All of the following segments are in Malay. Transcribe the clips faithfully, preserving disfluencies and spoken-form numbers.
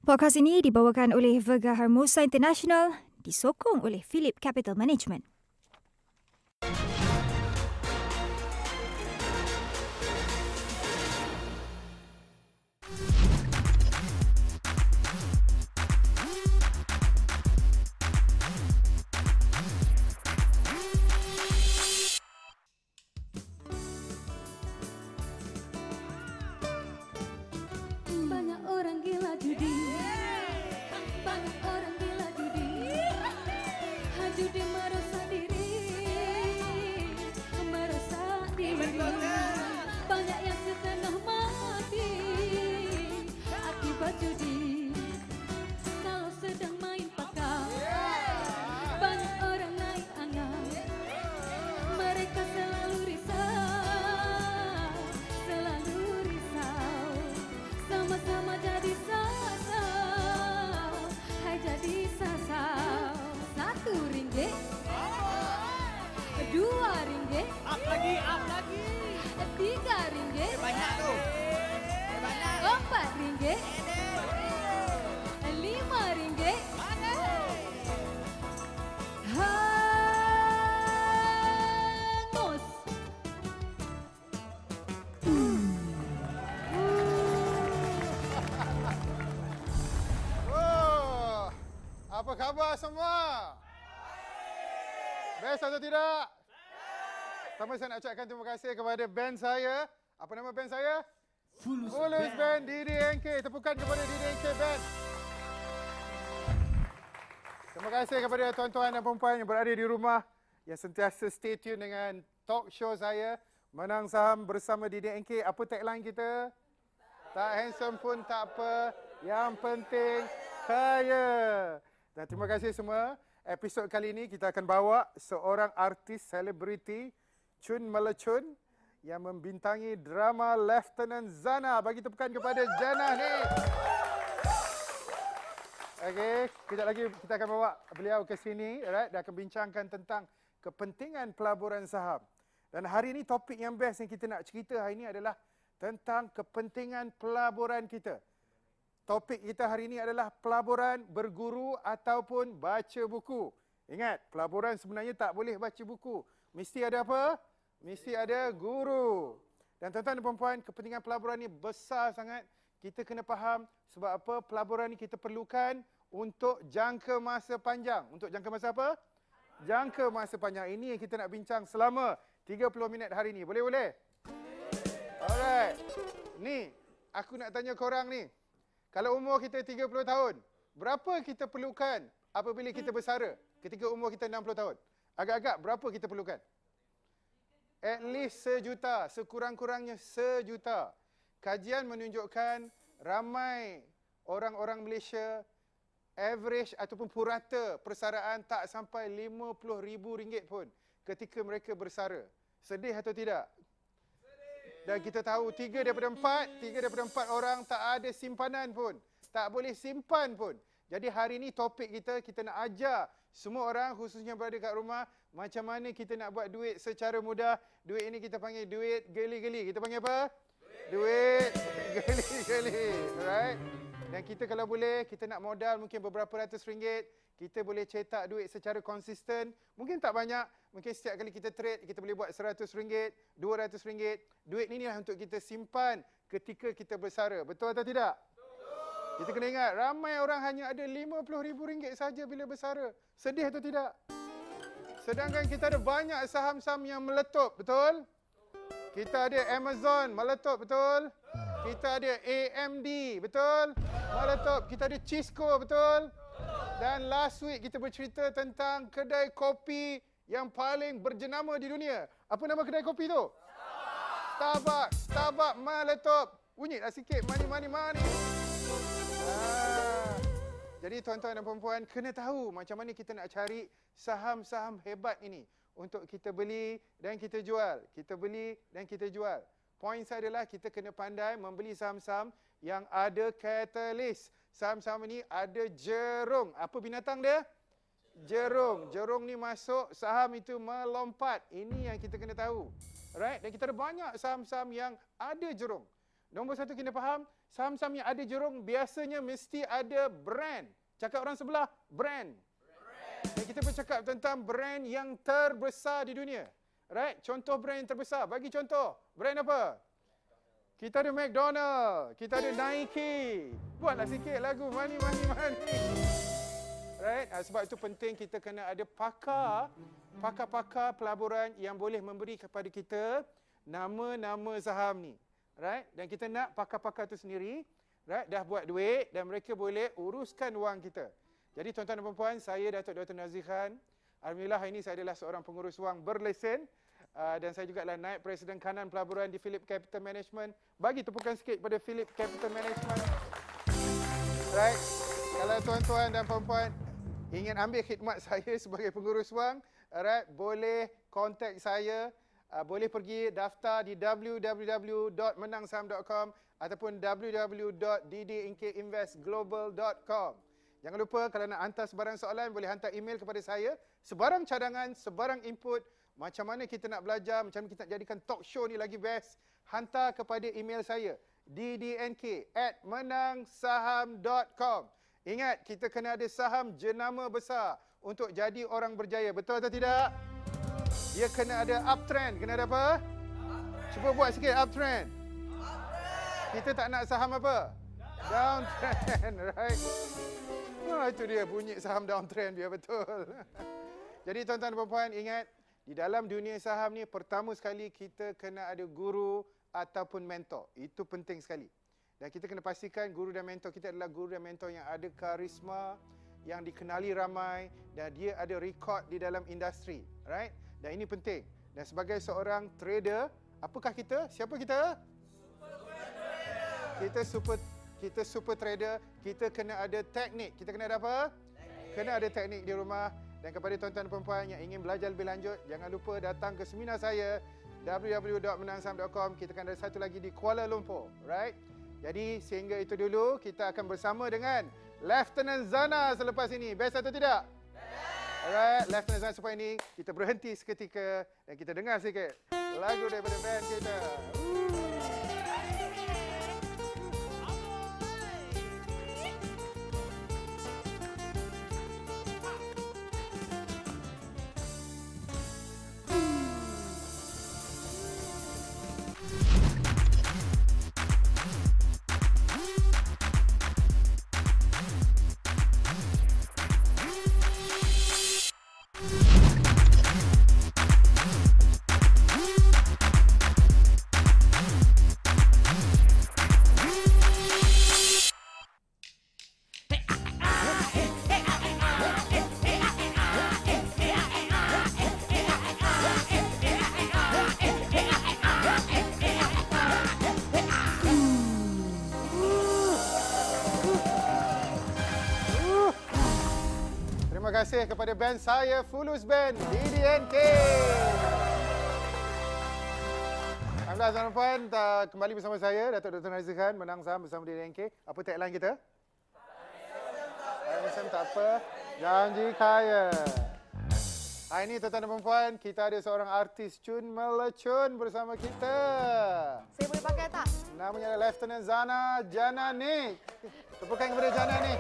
Podcast ini dibawakan oleh Verga Hermosa International, disokong oleh Phillip Capital Management. Banyak orang gila judi, banyak orang gila judi, judi merusak diri, merusak diri. Banyak yang setengah mati akibat judi. Kalau sedang main pakar, banyak orang naik angan. Mereka selalu risau, selalu risau. Sama-sama jadi sasau, hai jadi sasau. Satu ringgit, dua ringgit, Up lagi, up lagi. tiga ringgit, Banyak tu. Banyak. empat ringgit, lima ringgit. Hangus. Oh, apa khabar semua? Best atau tidak? Pertama saya nak ucapkan terima kasih kepada band saya. Apa nama band saya? Fulus, Fulus Band D D N K. Tepukan kepada D D N K Band. Terima kasih kepada tuan-tuan dan perempuan yang berada di rumah yang sentiasa stay tune dengan talk show saya Menang Saham bersama D D N K. Apa tagline kita? Tak handsome pun tak apa, yang penting kaya. Dan terima kasih semua. Episod kali ini kita akan bawa seorang artis selebriti, Chun Melecun, yang membintangi drama Lieutenant Zana. Bagi tepukan kepada Jana ni. Okey, kejap lagi kita akan bawa beliau ke sini, alright, dan akan bincangkan tentang kepentingan pelaburan saham. Dan hari ini topik yang best yang kita nak cerita hari ini adalah tentang kepentingan pelaburan kita. Topik kita hari ini adalah pelaburan, berguru ataupun baca buku. Ingat, pelaburan sebenarnya tak boleh baca buku. Mesti ada apa? Mesti ada guru. Dan tuan-tuan dan perempuan, kepentingan pelaburan ni besar sangat. Kita kena faham sebab apa pelaburan ni kita perlukan untuk jangka masa panjang. Untuk jangka masa apa? Jangka masa panjang. Ini yang kita nak bincang selama tiga puluh minit hari ini. Boleh-boleh? Alright. Ni, aku nak tanya korang ni. Kalau umur kita tiga puluh tahun, berapa kita perlukan apabila kita bersara ketika umur kita enam puluh tahun? Agak-agak berapa kita perlukan? At least sejuta, sekurang-kurangnya sejuta. Kajian menunjukkan ramai orang-orang Malaysia average ataupun purata persaraan tak sampai lima puluh ribu ringgit pun ketika mereka bersara. Sedih atau tidak? Dan kita tahu tiga daripada empat, tiga daripada empat orang tak ada simpanan pun. Tak boleh simpan pun. Jadi hari ini topik kita, kita nak ajar semua orang khususnya berada kat rumah macam mana kita nak buat duit secara mudah. Duit ini kita panggil duit geli-geli. Kita panggil apa? Duit geli-geli. Alright? Dan kita kalau boleh, kita nak modal mungkin beberapa ratus ringgit. Kita boleh cetak duit secara konsisten. Mungkin tak banyak. Mungkin setiap kali kita trade, kita boleh buat seratus ringgit, dua ratus ringgit. Duit ni lah untuk kita simpan ketika kita bersara. Betul atau tidak? Betul. Kita kena ingat, ramai orang hanya ada lima puluh ribu ringgit saja bila bersara. Sedih atau tidak? Sedangkan kita ada banyak saham-saham yang meletup. Betul? Kita ada Amazon meletup. Betul? Kita ada A M D. Betul? Meletup. Kita ada Cisco. Betul? Dan last week kita bercerita tentang kedai kopi yang paling berjenama di dunia. Apa nama kedai kopi tu? Starbucks. Starbucks meletup. Bunyi lah sikit. Money, money, money. Ah. Jadi tuan-tuan dan perempuan, kena tahu macam mana kita nak cari saham-saham hebat ini untuk kita beli dan kita jual. Kita beli dan kita jual. Poin saya adalah kita kena pandai membeli saham-saham yang ada catalyst. Saham-saham ini ada jerung. Apa binatang dia? Jerung. Jerung ni masuk, saham itu melompat. Ini yang kita kena tahu. Alright? Dan kita ada banyak saham-saham yang ada jerung. Nombor satu kena faham, Saham-saham yang ada jerung biasanya mesti ada brand. Cakap orang sebelah, brand. brand. Dan kita bercakap tentang brand yang terbesar di dunia. Right? Contoh brand yang terbesar. Bagi contoh. Brand apa? Kita ada McDonald. Kita ada Nike. Buatlah sikit lagu money, money, money. Right? Sebab itu penting kita kena ada pakar. Pakar-pakar pelaburan yang boleh memberi kepada kita nama-nama saham ni. Right? Dan kita nak pakar-pakar tu sendiri, right, dah buat duit dan mereka boleh uruskan wang kita. Jadi tuan-tuan dan puan-puan, saya Datuk Doktor Nazir Khan. Alhamdulillah hari ini saya adalah seorang pengurus wang berlesen uh, dan saya juga adalah naib presiden kanan pelaburan di Phillip Capital Management. Bagi tepukan sikit kepada Phillip Capital Management. Right? Kalau tuan-tuan dan puan-puan ingin ambil khidmat saya sebagai pengurus wang, right, boleh kontak saya. Uh, boleh pergi daftar di w w w dot menang saham dot com ataupun w w w dot d d n k invest global dot com. Jangan lupa kalau nak hantar sebarang soalan, boleh hantar email kepada saya. Sebarang cadangan, sebarang input, macam mana kita nak belajar, macam mana kita nak jadikan talk show ni lagi best, hantar kepada email saya d d n k at menang saham dot com. Ingat, kita kena ada saham jenama besar untuk jadi orang berjaya. Betul atau tidak? Dia kena ada uptrend. Kena ada apa? Uptrend. Cuba buat sikit uptrend. Uptrend. Kita tak nak saham apa? Downtrend. Right? Oh, itu dia bunyi saham downtrend dia, betul. Jadi tuan-tuan dan puan-puan, ingat, di dalam dunia saham ni pertama sekali kita kena ada guru ataupun mentor. Itu penting sekali. Dan kita kena pastikan guru dan mentor kita adalah guru dan mentor yang ada karisma, yang dikenali ramai dan dia ada rekod di dalam industri. Right? Dan ini penting. Dan sebagai seorang trader, apakah kita? Siapa kita? Super trader. Kita super kita super trader. Kita kena ada teknik. Kita kena ada apa? Teknik. Kena ada teknik di rumah. Dan kepada tuan-tuan dan puan-puan yang ingin belajar lebih lanjut, jangan lupa datang ke seminar saya w w w dot menang saham dot com. Kita akan ada satu lagi di Kuala Lumpur. Right? Jadi sehingga itu dulu, kita akan bersama dengan Lieutenant Zana selepas ini. Best atau tidak? Alright, Lieutenant Zana supaya ini kita berhenti seketika dan kita dengar sikit lagu daripada band kita. Terima kasih kepada band saya, Fulus Band, D D N K. Alhamdulillah, tuan-tuan, kembali bersama saya, Datuk Doktor Nazir Khan, menang saham bersama D D N K. Apa tagline kita? Handsome tak apa, janji kaya. Hari ini, tuan-tuan dan puan-puan, kita ada seorang artis cun melecun bersama kita. Saya boleh pakai tak? Namanya adalah Lieutenant Zana Janani. Tepukan kepada Janani.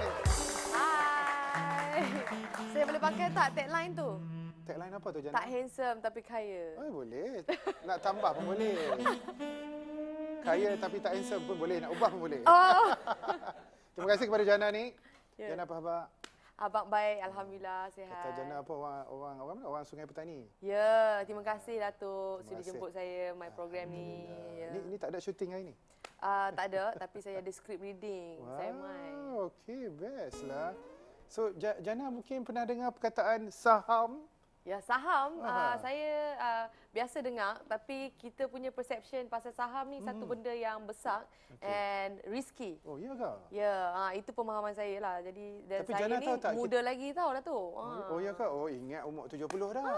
Hai. Saya boleh pakai tak tagline tu? Tagline apa tu, Janani? Tak handsome tapi kaya. Oh, boleh. Nak tambah pun boleh. Kaya tapi tak handsome pun boleh. Nak ubah pun boleh. Oh. Terima kasih kepada Jana ni. Ya. Jana apa khabar? Abang baik, alhamdulillah sihat. Kata Jana apa, orang orang orang mana? Orang Sungai Petani. Ya, terima kasih Datuk Terima sudi kasih. jemput saya my program ni. Ya. Ni ni tak ada syuting hari ni. Uh, tak ada, tapi saya ada script reading. Wow, Saya main. okey, best lah. So, Ja- Jana mungkin pernah dengar perkataan saham? Ya, saham Aha. uh, saya uh, biasa dengar, tapi kita punya perception pasal saham ni hmm. satu benda yang besar okay. and risky. Oh, iya ke? Ya, uh, itu pemahaman saya lah. Jadi dan Tapi saya Jana ni tahu tak muda lagi tahu Datuk. Oh, Uh. oh iya ke? Oh, ingat umur tujuh puluh dah.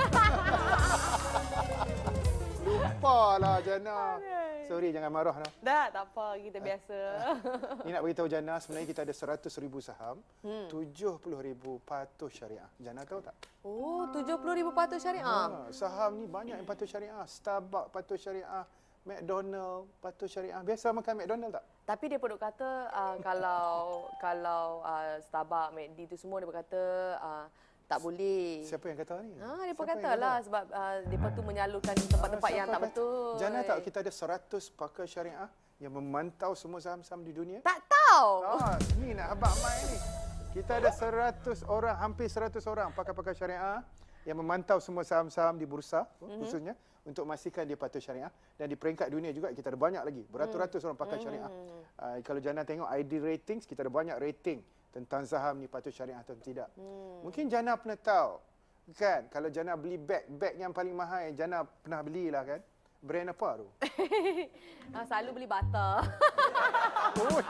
Lupa lah Jana. Sorry, jangan marah. No. Dah, tak apa. Kita biasa. Ni nak beritahu Jana, sebenarnya kita ada seratus ribu saham, Hmm. tujuh puluh ribu patuh syariah. Jana tahu tak? Oh, tujuh puluh ribu patuh syariah. Ha, saham ni banyak yang patuh syariah. Starbucks patuh syariah, McDonald, patuh syariah. Biasa makan McDonald tak? Tapi dia pun kata uh, kalau kalau uh, Starbucks, McD tu semua dia berkata uh, tak boleh. Siapa yang kata ni? Ha, dia pun Siapa kata yang lah sebab uh, depa tu menyalurkan tempat-tempat Ah, yang siapa tak kata? betul. Jana tak kita ada seratus pakar syariah yang memantau semua saham-saham di dunia? Tak tahu. Ah, ni nak habaq mai ni. Kita ada seratus orang, hampir seratus orang pakar-pakar syariah yang memantau semua saham-saham di bursa mm-hmm. khususnya untuk memastikan dia patuh syariah, dan di peringkat dunia juga kita ada banyak lagi, beratus-ratus orang pakar syariah. Uh, kalau Jana tengok I D ratings, kita ada banyak rating tentang saham ni patuh syariah atau tidak. Hmm. Mungkin Jana pernah tahu kan, kalau Jana beli beg, beg yang paling mahal yang Jana pernah belilah kan, brand apa tu? Ah, selalu beli bata. Oh.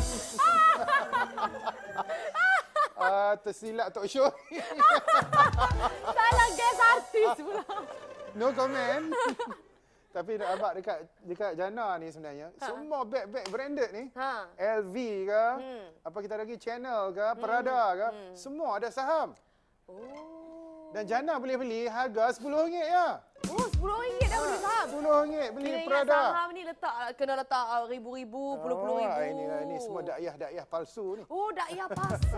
Ah, tersilap talk show. Salah guest artis pula. No comment. Tapi nak abang dekat dekat Jana ni sebenarnya, ha. semua beg-beg branded ni, ha. L V ke, hmm. apa kita lagi, Chanel ke, Prada hmm. ke, hmm. semua ada saham. Oh. Dan Jana boleh beli harga sepuluh ringgit ya. Oh, sepuluh ringgit dah ha. beli saham. sepuluh ringgit beli kena Prada. Saham ni letak kena letak ribu-ribu, puluh-puluh ribu. Oh, ini ini semua dakyah-dakyah palsu ni. Oh, dakyah palsu.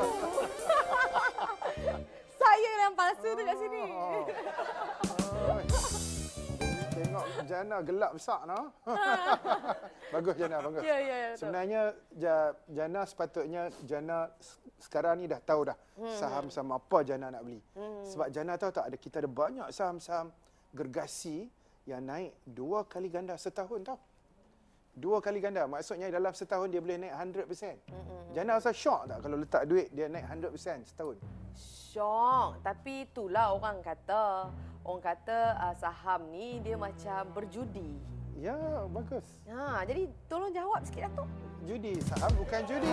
Saya yang palsu tu kat sini. Oh. Tengok Jana gelap besar no. Bagus Jana, bagus. Ya, ya, ya. Sebenarnya Jana sepatutnya Jana sekarang ni dah tahu dah hmm. saham-saham apa Jana nak beli. Hmm. Sebab Jana tahu tak, ada kita ada banyak saham-saham gergasi yang naik dua kali ganda setahun tau. Dua kali ganda. Maksudnya dalam setahun dia boleh naik one hundred percent. Hmm. Jana rasa syok tak kalau letak duit dia naik one hundred percent setahun? Syok. Tapi itulah orang kata. Orang kata uh, saham ni dia macam berjudi. Ya, bagus. Ha, jadi tolong jawab sikit Datuk. Judi, saham bukan judi.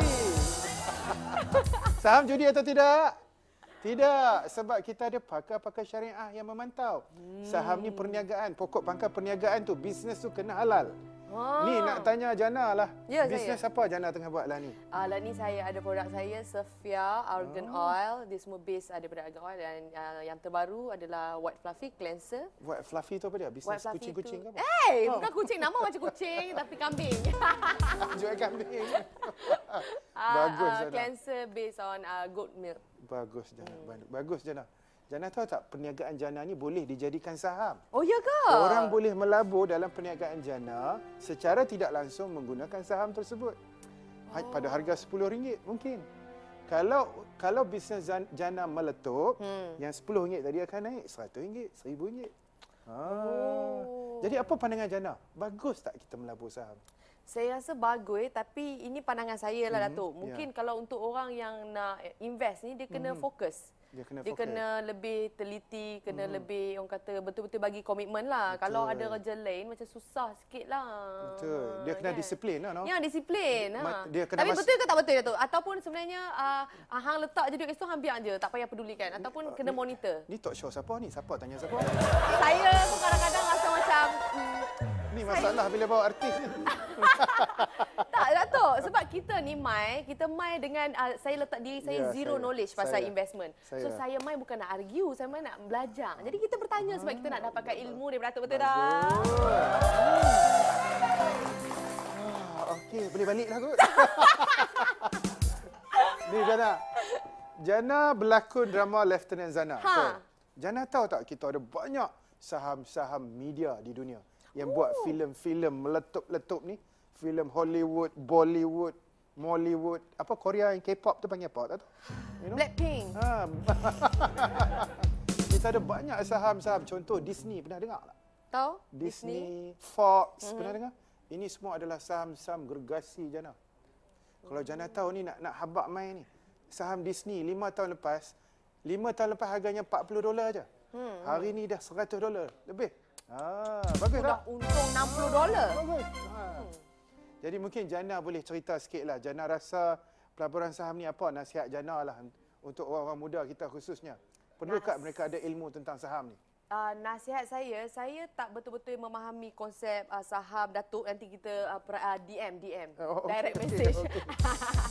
Saham judi atau tidak? Tidak, sebab kita ada pakar-pakar syariah yang memantau. Hmm. Saham ni perniagaan, pokok pangkal perniagaan tu, bisnes tu kena halal. Ha. Ni nak tanya Jana lah. Ya, bisnes apa Jana tengah buat lah ni? Uh, lah ni saya ada produk saya, Sophia Argan oh. Oil. Dia semua base ada pada Argan Oil. Dan uh, yang terbaru adalah White Fluffy Cleanser. White Fluffy tu apa dia? Bisnes kucing-kucing ke apa? Eh, hey, oh. bukan kucing. Nama macam kucing tapi kambing. Jual kambing. uh, Bagus uh, Jana. Cleanser based on uh, goat milk. Bagus Jana. Hmm. Bagus Jana. Jana tahu tak, perniagaan Jana ni boleh dijadikan saham. Oh ya ke? Orang boleh melabur dalam perniagaan Jana secara tidak langsung menggunakan saham tersebut. Oh. Pada harga sepuluh ringgit mungkin. Kalau kalau bisnes Jana meletup, hmm. yang sepuluh ringgit tadi akan naik seratus ringgit, seribu ringgit. Ha. Oh. Jadi apa pandangan Jana? Bagus tak kita melabur saham? Saya rasa bagus, tapi ini pandangan saya lah, mm-hmm. Datuk. Mungkin yeah. kalau untuk orang yang nak invest ni, dia kena mm-hmm. fokus. Dia kena, dia kena lebih teliti, kena hmm. lebih, orang kata, betul-betul bagi komitmen lah. Betul. Kalau ada kerja lain, macam susah sikit lah. Betul. Dia kena kan? disiplin lah, no? Ya, disiplin. Ha. Dia kena Tapi betul ke tak betul, Datuk? Ataupun sebenarnya, uh, hang letak je duit kat situ, hang biar je. Tak payah pedulikan. Ataupun uh, kena ni, monitor. Ni talk show siapa ni? Siapa tanya siapa? Saya pun kadang-kadang rasa macam... Hmm, ni masalah saya... bila bawa artis ni. Tak, Datuk. Sebab kita ni, Mai, kita Mai dengan, uh, saya letak diri saya ya, zero saya, knowledge pasal saya, investment. Saya. So, saya Mai bukan nak argue, saya Mai nak belajar. Jadi, kita bertanya sebab kita nak dapatkan ilmu daripada Datuk. Betul tak? Ah, okey, boleh balik lah kot. Ni, Jana. Jana berlakon drama Lieutenant Zana. Ha. So, Jana tahu tak kita ada banyak saham-saham media di dunia yang oh. buat filem-filem meletup-letup ni. Filem Hollywood, Bollywood, Mollywood, apa Korea yang K-pop tu panggil apa? Tak tahu. You know? Blackpink. Ha. Kita ada banyak saham-saham. Contoh Disney, pernah dengar tak? Tahu? Disney, Disney. Fox, mm-hmm. pernah dengar? Ini semua adalah saham-saham gergasi Jana. Kalau Jana tahu ni nak nak habaq main ni. Saham Disney lima tahun lepas, lima tahun lepas harganya empat puluh dolar aja. Hmm. Hari ni dah seratus dolar lebih. Ah, bagus tak? Dah untung enam puluh dolar. Bagus. Ha. Hmm. Jadi mungkin Jana boleh cerita sikitlah. Jana rasa pelaburan saham ni apa nasihat Jana lah untuk orang-orang muda kita khususnya. Perlukah Nas- mereka ada ilmu tentang saham ni? Uh, nasihat saya, saya tak betul-betul memahami konsep uh, saham Datuk. Nanti kita uh, pra, uh, D M, D M, oh, direct okay, message. Okay.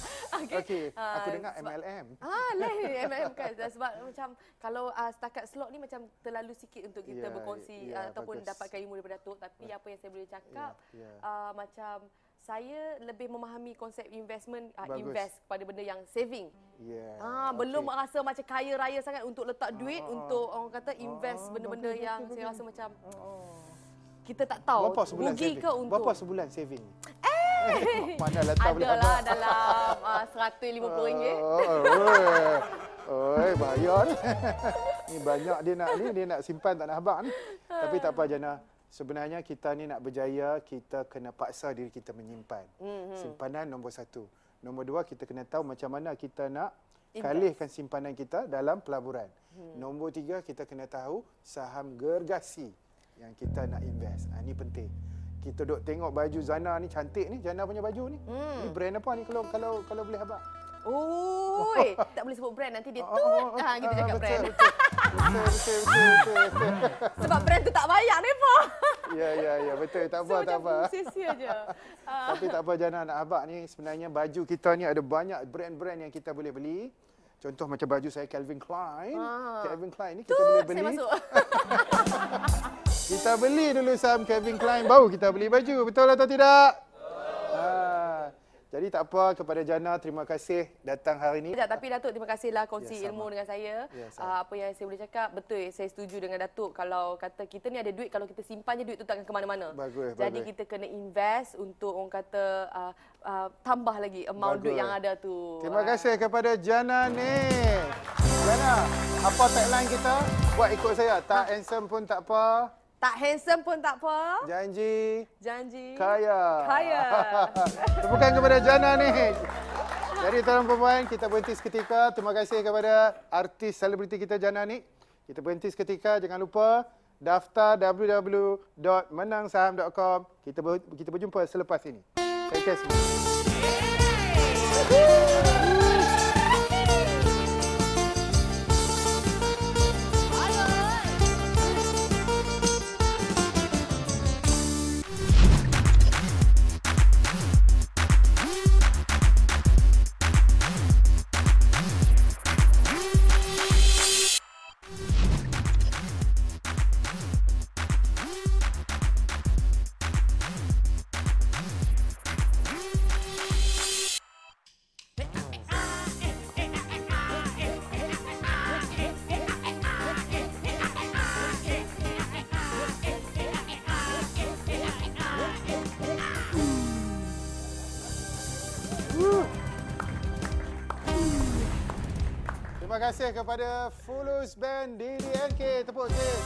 Okey. Okey, aku Ah, dengar sebab- M L M. Ah, lain M L M kan. Sebab macam kalau uh, setakat slot ni macam terlalu sikit untuk kita Ya, berkongsi ya, uh, ataupun bagus. dapatkan ilmu daripada Datuk. Tapi apa yang saya boleh cakap, Ya, ya. uh, macam saya lebih memahami konsep investment, uh, Bagus. invest kepada benda yang saving. Ya. Ah, belum okey. rasa macam kaya raya sangat untuk letak duit, Ah, ah. untuk orang kata invest Ah, benda-benda bagus, yang bagus, saya bagus. rasa macam Oh. kita tak tahu Berapa sebulan rugi saving? ke untung. Berapa sebulan saving? Eh, mana letak boleh Adalah abang? dalam uh, seratus lima puluh ringgit. Oh, oi. Oi, bahaya ni. Ni banyak dia nak ni, dia nak simpan tak nak habaq ni. Tapi tak apa Jana. Sebenarnya kita ni nak berjaya, kita kena paksa diri kita menyimpan. Mm-hmm. Simpanan nombor satu. Nombor dua, kita kena tahu macam mana kita nak Invest. kalihkan simpanan kita dalam pelaburan. Hmm. Nombor tiga, kita kena tahu saham gergasi yang kita nak invest. Ha, ini penting. Kita duk tengok baju Zana ni cantik ni, Jana punya baju ni. Hmm. Ni brand apa ni kalau kalau kalau boleh habaq? Oi, tak boleh sebut brand nanti dia Oh, tut. oh, oh, Ha, kita ah, cakap betul, brand. Betul, betul, betul, betul, betul. Sebab brand tu tak bayar depa. Ya, ya, ya, betul. Tak apa, So, tak apa. macam sia-sia je. Ah. Tapi tak apa Jana nak habaq ni, sebenarnya baju kita ni ada banyak brand-brand yang kita boleh beli. Contoh macam baju saya Calvin Klein. Ah. Calvin Klein ni kita Tut, boleh saya beli. masuk. Kita beli dulu saham Calvin Klein, baru kita beli baju. Betul atau tidak? Ha. Jadi tak apa, kepada Jana terima kasih datang hari ini. Sekejap, tapi Datuk terima kasihlah kongsi Ya, sama. ilmu dengan saya. Ya, sama. Uh, apa yang saya boleh cakap, betul saya setuju dengan Datuk. Kalau kata kita ni ada duit, kalau kita simpan je duit tu takkan ke mana-mana. Bagus, Jadi bagus. kita kena invest untuk orang kata uh, uh, tambah lagi amount Bagus. duit yang ada tu. Terima Ah. kasih kepada Jana ni. Jana, apa tagline kita? Buat ikut saya. Tak handsome pun tak apa. Tak handsome pun tak apa. Janji Janji. kaya. Kaya. Tepukan kepada Jana ni. Jadi tuan-tuan perempuan, kita berhenti seketika. Terima kasih kepada artis selebriti kita Jana ni. Kita berhenti seketika. Jangan lupa daftar w w w dot menang saham dot com. Kita ber, kita berjumpa selepas ini. Thank you semua. Terima kasih kepada Fulus Band D D N K. Tepuk sikit.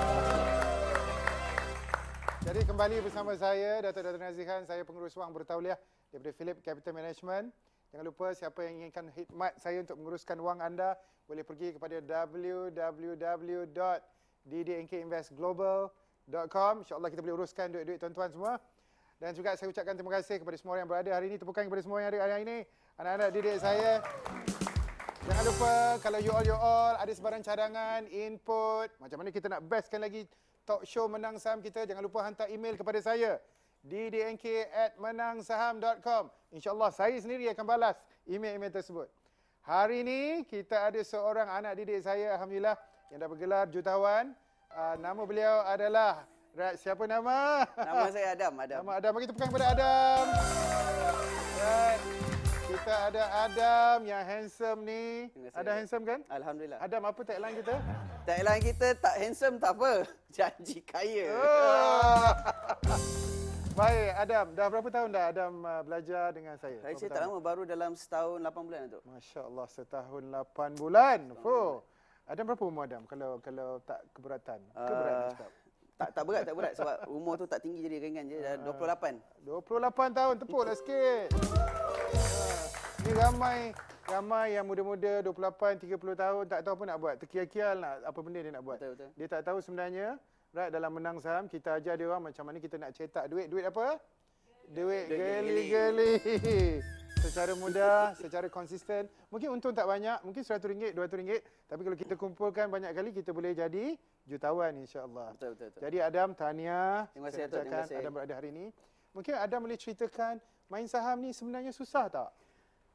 Jadi kembali bersama saya, Datuk Dato' Nazihan, saya pengurus wang bertauliah daripada Philip Capital Management. Jangan lupa siapa yang inginkan khidmat saya untuk menguruskan wang anda, boleh pergi kepada w w w dot d d n k invest global dot com. InsyaAllah kita boleh uruskan duit-duit tuan-tuan semua. Dan juga saya ucapkan terima kasih kepada semua orang yang berada hari ini. Tepukan kepada semua yang ada hari ini. Anak-anak didik saya. Jangan lupa kalau you all, you all ada sebarang cadangan, input, macam mana kita nak bestkan lagi talk show Menang Saham kita, jangan lupa hantar email kepada saya d d n k at menang saham dot com. InsyaAllah saya sendiri akan balas email-email tersebut. Hari ini kita ada seorang anak didik saya, Alhamdulillah, yang dah bergelar jutawan. Uh, nama beliau adalah, right, siapa nama? Nama saya Adam. Adam. Nama Adam. Bagi tepukan kepada Adam. Right. Kita ada Adam yang handsome ni. Terima kasih. Ada handsome kan? Alhamdulillah. Adam, apa tagline kita? Tagline kita tak handsome tak apa. Janji kaya. Oh. Baik, Adam. Dah berapa tahun dah Adam uh, belajar dengan saya? Saya Berapa tak tahun? lama, baru dalam setahun lapan bulan tu. Masya Allah, setahun lapan bulan. Oh. Adam berapa umur Adam kalau kalau tak keberatan? Keberatan Uh, nak cakap. tak tak berat, tak berat sebab umur tu tak tinggi jadi ringan je. Dah dua puluh lapan. dua puluh lapan tahun, tepuklah sikit. Ah, ni ramai ramai yang muda-muda dua puluh lapan, tiga puluh tahun tak tahu apa nak buat. Terkial-kial nak apa benda dia nak buat. Betul, betul. Dia tak tahu sebenarnya, right, dalam Menang Saham kita ajar dia orang macam mana kita nak cetak duit. Duit apa? Duit Duit geli-geli. Secara mudah, secara konsisten. Mungkin untung tak banyak, mungkin seratus ringgit, dua ratus ringgit. Tapi kalau kita kumpulkan banyak kali, kita boleh jadi jutawan insya-Allah. Betul, betul, betul. Jadi Adam, tahniah. Terima kasih, Saya Datuk. Terima ucapkan kasih. Adam berada hari ini. Mungkin Adam boleh ceritakan main saham ni sebenarnya susah tak?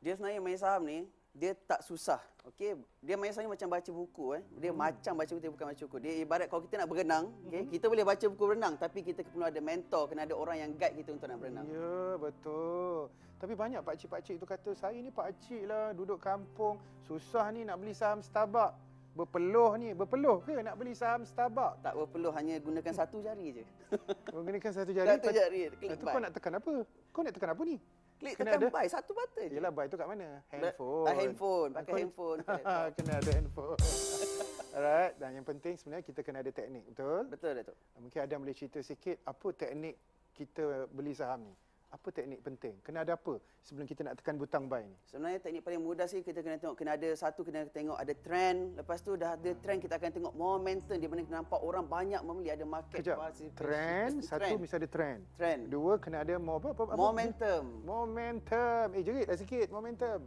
Dia sebenarnya main saham ni, dia tak susah. Okey, dia main saham ni macam baca buku eh. Dia hmm. macam baca buku, dia bukan baca buku. Dia ibarat kalau kita nak berenang, okey, hmm. kita boleh baca buku berenang tapi kita perlu ada mentor, kena ada orang yang guide kita untuk nak berenang. Ya, betul. Tapi banyak pakcik-pakcik tu kata, saya ni pakcik lah, duduk kampung, susah ni nak beli saham Starbucks. Berpeluh ni, berpeluh ke nak beli saham Starbucks? Tak berpeluh, hanya gunakan satu jari je. Menggunakan satu jari? Satu jari, klik buy. Kau nak tekan apa? Kau nak tekan apa ni? Klik tekan ada? buy, satu button. Yelah, buy tu kat mana? Handphone. Ah, handphone, pakai Kau... handphone. Kena ada handphone. Alright, dan yang penting sebenarnya kita kena ada teknik, betul? Betul, Datuk. Mungkin Adam boleh cerita sikit apa teknik kita beli saham ni? Apa teknik penting? Kena ada apa sebelum kita nak tekan butang buy ni? Sebenarnya teknik paling mudah sih kita kena tengok, kena ada satu, kena tengok ada trend. Lepas tu dah ada trend, kita akan tengok momentum di mana kita nampak orang banyak membeli, ada market. Kejap, trend, satu trend. Mesti ada trend. Trend. Dua, kena ada mo apa, apa, apa? Momentum. Momentum. Eh, jeritlah sikit, momentum.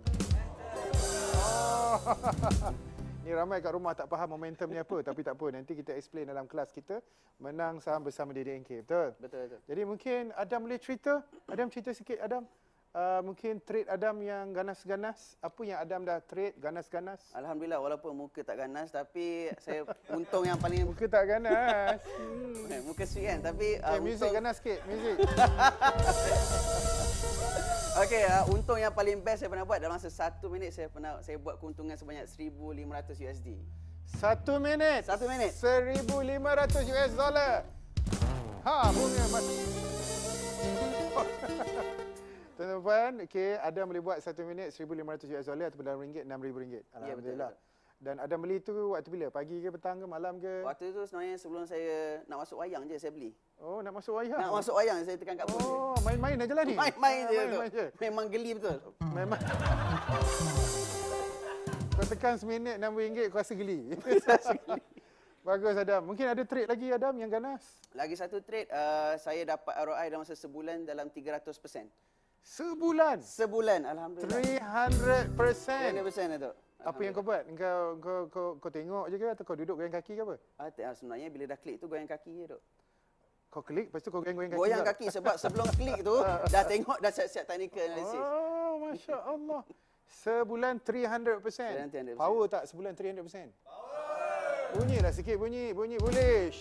Oh. Ni ramai kat rumah tak faham momentum ni apa, tapi tak apa, nanti kita explain dalam kelas kita Menang Saham Bersama D D N K, betul? Betul, betul. Jadi mungkin Adam boleh cerita, Adam cerita sikit Adam. Uh, mungkin trade Adam yang ganas-ganas, apa yang Adam dah trade ganas-ganas? Alhamdulillah, walaupun muka tak ganas tapi saya untung yang paling muka tak ganas. hmm. Muka sweet kan, tapi uh, okay, muzik ganas sikit, muzik. Okey, uh, untung yang paling best saya pernah buat dalam masa satu minit saya pernah saya buat keuntungan sebanyak seribu lima ratus U S D. Satu minit. Satu minit. seribu lima ratus U S dollar. Ha, bunga mas. Tuan-tuan, okey, Adam boleh buat satu minit seribu lima ratus U S dollar ataupun dalam ringgit enam ribu ringgit. Alhamdulillah. Ya, betul, betul. Dan Adam beli tu waktu bila? Pagi ke, petang ke, malam ke? Waktu tu sebenarnya sebelum saya nak masuk wayang je saya beli. Oh, nak masuk wayang? Nak masuk wayang, saya tekan kat phone. Oh, main-main aja lah ni? Main-main je, main, main je. Memang geli betul. Memang. Kau tekan seminit enam ringgit, kau rasa geli? Bagus Adam. Mungkin ada trade lagi Adam yang ganas? Lagi satu trade, uh, saya dapat R O I dalam masa sebulan dalam tiga ratus peratus. Sebulan? Sebulan, Alhamdulillah. tiga ratus peratus? tiga ratus peratus, Datuk. Apa yang kau buat? Kau, kau, kau, kau tengok je ke atau kau duduk goyang kaki ke apa? Ah, sebenarnya bila dah klik tu goyang kaki je, Dok. Kau klik, lepas tu kau goyang-goyang kaki? Goyang kaki sebab sebelum klik tu dah tengok, dah siap-siap technical analysis. Oh, Masya Allah. Sebulan tiga ratus peratus? tiga ratus peratus. Power tak sebulan tiga ratus peratus? Power! Bunyilah sikit, bunyi, bunyi bullish.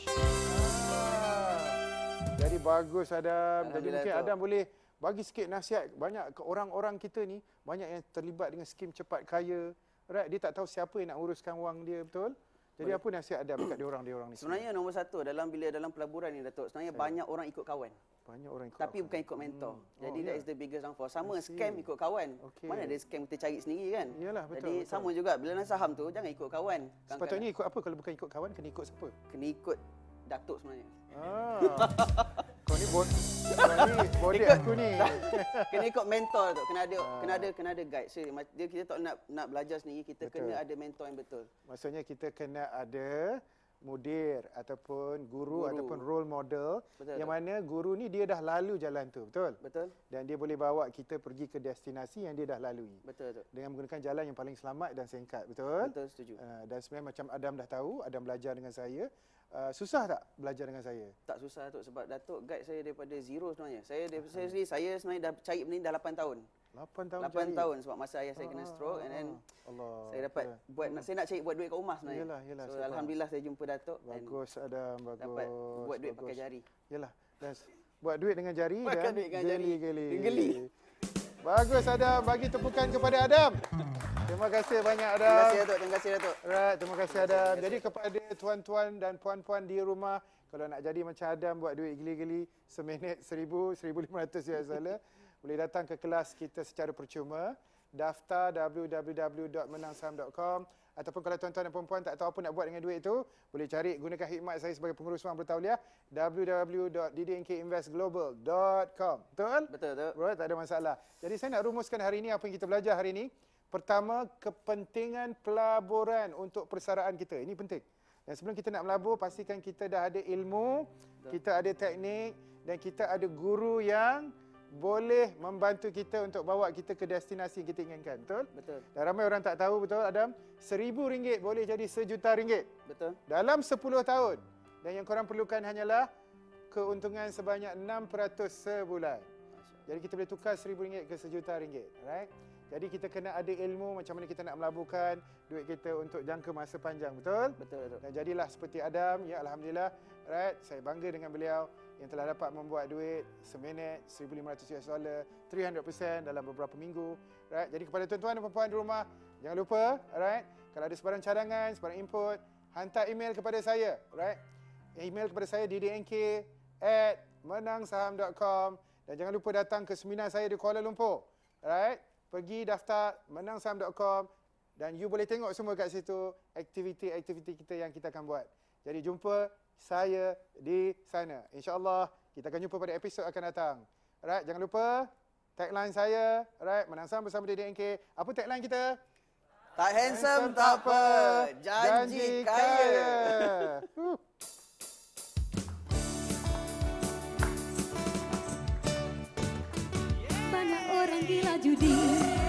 Ah. Jadi bagus Adam. Jadi mungkin tu. Adam boleh bagi sikit nasihat. Banyak orang-orang kita ni, banyak yang terlibat dengan skim cepat kaya. Right? Dia tak tahu siapa yang nak uruskan wang dia, betul? Jadi boleh. Apa nasihat Adam dekat dia orang-dia orang ni? Sebenarnya nombor satu dalam bila dalam pelaburan ni Datuk, sebenarnya Saya. banyak orang ikut kawan. Banyak orang ikut Tapi kawan. bukan ikut mentor. Hmm. Jadi oh, that yeah. is the biggest downfall. Sama scam ikut kawan. Okay. Mana ada scam kita cari sendiri kan? Yalah, betul. Jadi betul. Sama juga bila dalam saham tu jangan ikut kawan. Sepatutnya ikut apa? Kalau bukan ikut kawan, kena ikut siapa? Kena ikut Datuk sebenarnya. Ah. Kau ni bod, kau ni bodek aku ni. Kena ikut mentor tu. Kena ada, ah. kena ada, kena ada guide. So, dia kita tak nak nak belajar sendiri, kita betul. Kena ada mentor yang betul. Maksudnya kita kena ada mudir ataupun guru, guru. ataupun role model betul, yang betul. Mana guru ni dia dah lalu jalan tu, betul? Betul. Dan dia boleh bawa kita pergi ke destinasi yang dia dah lalui. Betul, betul. Dengan menggunakan jalan yang paling selamat dan singkat, betul? Betul, setuju. Uh, dan sebenarnya macam Adam dah tahu, Adam belajar dengan saya. Uh, susah tak belajar dengan saya? Tak susah Datuk, sebab Datuk guide saya daripada zero sebenarnya. Saya daripada saya sendiri, saya sebenarnya dah cari benda ni dah lapan tahun. lapan tahun lapan cari. tahun sebab masa ayah saya kena stroke and then Allah. Saya dapat Allah. buat saya nak cari buat duit kat rumah sebenarnya. Yalah, yalah, so alhamdulillah saya jumpa Datuk. Bagus Adam, bagus. Dapat buat duit bagus. pakai jari. Yalah. Dan buat duit dengan jari Makan dan duit dengan geli, jari. Geli. Geli. Bagus Adam, bagi tepukan kepada Adam. Terima kasih banyak Adam. Terima kasih Datuk, terima kasih Datuk. Right, terima kasih Adam. Jadi kepada tuan-tuan dan puan-puan di rumah, kalau nak jadi macam Adam buat duit geli-geli seminit seribu, seribu lima ratus U S dollar, boleh datang ke kelas kita secara percuma. Daftar w w w dot menang saham dot com ataupun kalau tuan-tuan dan puan-puan tak tahu apa nak buat dengan duit itu, boleh cari gunakan khidmat saya sebagai pengurus wang bertauliah w w w dot d d n k invest global dot com. Betul? Betul, betul. Right, tak ada masalah. Jadi saya nak rumuskan hari ini apa yang kita belajar hari ini. Pertama, kepentingan pelaburan untuk persaraan kita. Ini penting. Dan sebelum kita nak melabur, pastikan kita dah ada ilmu, betul. Kita ada teknik dan kita ada guru yang boleh membantu kita untuk bawa kita ke destinasi yang kita inginkan. Betul? Betul. Dan ramai orang tak tahu, betul Adam? Seribu ringgit boleh jadi sejuta ringgit. Betul. Dalam sepuluh tahun. Dan yang korang perlukan hanyalah keuntungan sebanyak enam peratus sebulan. Jadi kita boleh tukar seribu ringgit ke sejuta ringgit. Alright? Jadi kita kena ada ilmu macam mana kita nak melaburkan duit kita untuk jangka masa panjang. Betul? Betul, betul. Dan jadilah seperti Adam. Ya, Alhamdulillah. Right? Saya bangga dengan beliau yang telah dapat membuat duit seminit seribu lima ratus US dollar, tiga ratus persen dalam beberapa minggu. Right? Jadi kepada tuan-tuan dan puan-puan di rumah, jangan lupa, right? Kalau ada sebarang cadangan, sebarang input, hantar email kepada saya, right? Email kepada saya d d n k at menang saham dot com dan jangan lupa datang ke seminar saya di Kuala Lumpur. Right? Pergi daftar menang saham dot com dan you boleh tengok semua kat situ aktiviti-aktiviti kita yang kita akan buat. Jadi jumpa saya di sana. InsyaAllah kita akan jumpa pada episod akan datang. Right? Jangan lupa tagline saya, right? Menang saham bersama D D N K. Apa tagline kita? Tak handsome, tak apa. Janji, Janji kaya. kaya. Huh. Banyak orang gila judi.